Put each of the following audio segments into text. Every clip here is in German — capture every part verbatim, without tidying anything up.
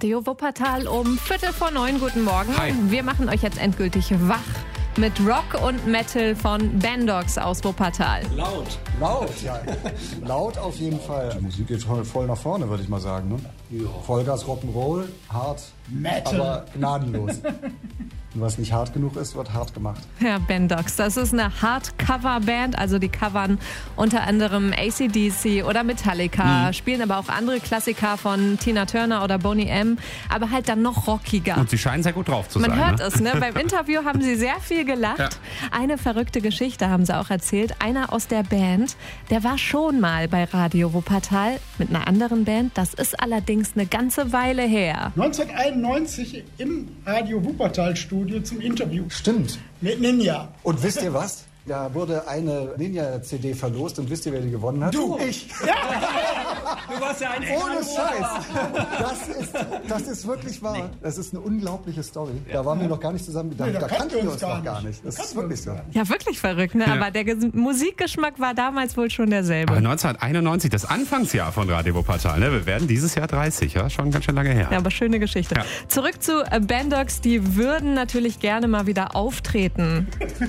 Radio Wuppertal um Viertel vor neun. Guten Morgen. Hi. Wir machen euch jetzt endgültig wach mit Rock und Metal von Bandogs aus Wuppertal. Laut. Laut, ja. Laut auf jeden Fall. Die Musik geht voll, voll nach vorne, würde ich mal sagen. Ne? Ja. Vollgas Rock'n'Roll, hart, Metal. aber gnadenlos. Und was nicht hart genug ist, wird hart gemacht. Ja, Bandogs, das ist eine Hardcover-Band, also die covern unter anderem A C D C oder Metallica, mhm. spielen aber auch andere Klassiker von Tina Turner oder Boney M., aber halt dann noch rockiger. Und sie scheinen sehr gut drauf zu Man sein. Man hört ne? es, ne? Beim Interview haben sie sehr viel gelacht. Ja. Eine verrückte Geschichte haben sie auch erzählt. Einer aus der Band, der war schon mal bei Radio Wuppertal mit einer anderen Band. Das ist allerdings eine ganze Weile her. neunzehnhunderteinundneunzig im Radio Wuppertal-Studio zum Interview Stimmt. mit Ninja. Und wisst ihr was? Da wurde eine Ninja-C D verlost und wisst ihr, wer die gewonnen hat? Du. Ich. Du warst ja ein Ohne Scheiß. Das ist, das ist wirklich wahr. Das ist eine unglaubliche Story. Da waren wir noch gar nicht zusammen. Da, Nee, da da kannten kannten wir wir uns uns gar noch gar nicht. nicht. Das Da ist kannten wir wirklich uns so. Ja, wirklich verrückt, ne? Ja. Aber der Ges- Musikgeschmack war damals wohl schon derselbe. Aber neunzehnhunderteinundneunzig, das Anfangsjahr von Radio Wuppertal. Ne? Wir werden dieses Jahr dreißig, ja? Schon ganz schön lange her. Ja, aber schöne Geschichte. Ja. Zurück zu äh, Bandogs, die würden natürlich gerne mal wieder auftreten.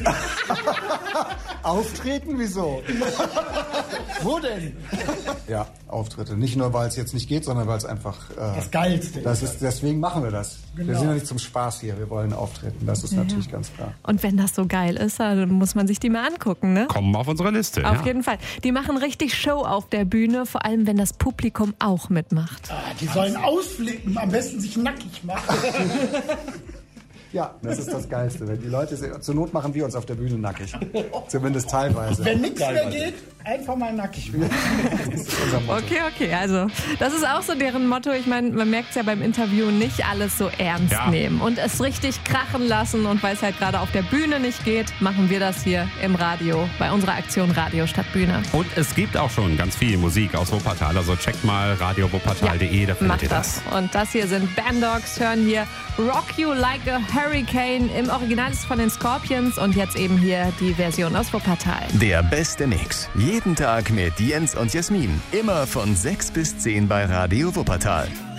Auftreten? Wieso? Wo denn? Ja, Auftritte. Nicht nur, weil es jetzt nicht geht, sondern weil es einfach... Äh, Das Geilste. Das ist, deswegen machen wir das. Wir Genau. sind ja nicht zum Spaß hier. Wir wollen auftreten. Das ist natürlich ganz klar. Und wenn das so geil ist, dann muss man sich die mal angucken, ne? Kommen auf unsere Liste. Auf ja. jeden Fall. Die machen richtig Show auf der Bühne, vor allem wenn das Publikum auch mitmacht. Ah, die sollen ausflippen, am besten sich nackig machen. Ja, das ist das Geilste. Wenn die Leute, zur Not machen wir uns auf der Bühne nackig. Zumindest teilweise. Wenn nichts mehr geht, einfach mal nackig machen. Das ist unser Motto. Okay, okay, also das ist auch so deren Motto. Ich meine, man merkt es ja beim Interview, nicht alles so ernst Ja. nehmen und es richtig krachen lassen. Und weil es halt gerade auf der Bühne nicht geht, machen wir das hier im Radio bei unserer Aktion Radio statt Bühne. Und es gibt auch schon ganz viel Musik aus Wuppertal. Also checkt mal radio wuppertal punkt de, da findet Macht ihr das. das. Und das hier sind Bandogs, hören hier Rock You Like a Hurricane. Im Original ist es von den Scorpions und jetzt eben hier die Version aus Wuppertal. Der beste Mix. Jeden Tag mit Jens und Jasmin. Immer von sechs bis zehn bei Radio Wuppertal.